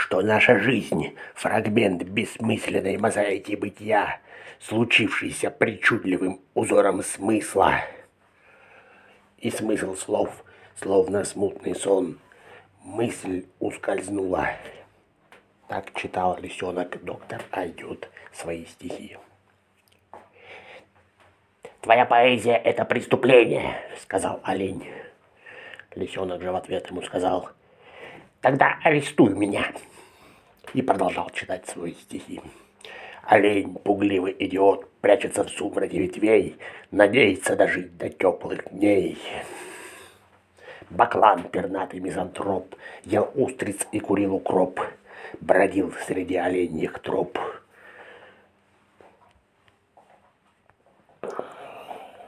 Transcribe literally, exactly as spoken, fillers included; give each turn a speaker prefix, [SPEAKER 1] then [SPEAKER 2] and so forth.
[SPEAKER 1] что наша жизнь — фрагмент бессмысленной мозаики бытия, случившийся причудливым узором смысла. И смысл слов, словно смутный сон, мысль ускользнула. Так читал лисенок доктор Айдет свои стихи. «Твоя поэзия — это преступление», — сказал олень. Лисенок же в ответ ему сказал: «Тогда арестуй меня». И продолжал читать свои стихи. Олень, пугливый идиот, прячется в сумраке ветвей, надеется дожить до теплых дней. Баклан, пернатый мизантроп, ел устриц и курил укроп, бродил среди оленьих троп.